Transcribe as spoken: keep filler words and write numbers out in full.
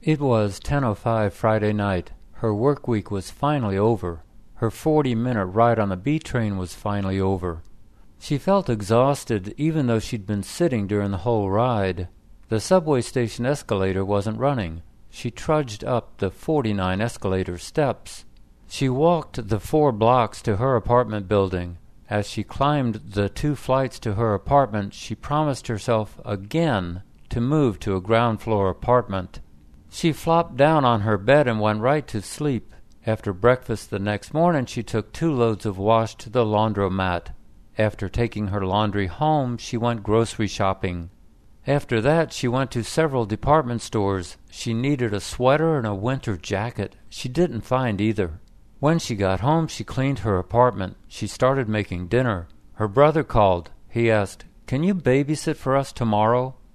It was ten oh five Friday night. Her work week was finally over. Her forty-minute ride on the B train was finally over. She felt exhausted even though she'd been sitting during the whole ride. The subway station escalator wasn't running. She trudged up the forty-nine escalator steps. She walked the four blocks to her apartment building. As she climbed the two flights to her apartment, she promised herself again to move to a ground floor apartment. She flopped down on her bed and went right to sleep. After breakfast the next morning, she took two loads of wash to the laundromat. After taking her laundry home, she went grocery shopping. After that, she went to several department stores. She needed a sweater and a winter jacket. She didn't find either. When she got home, she cleaned her apartment. She started making dinner. Her brother called. He asked, "Can you babysit for us tomorrow?"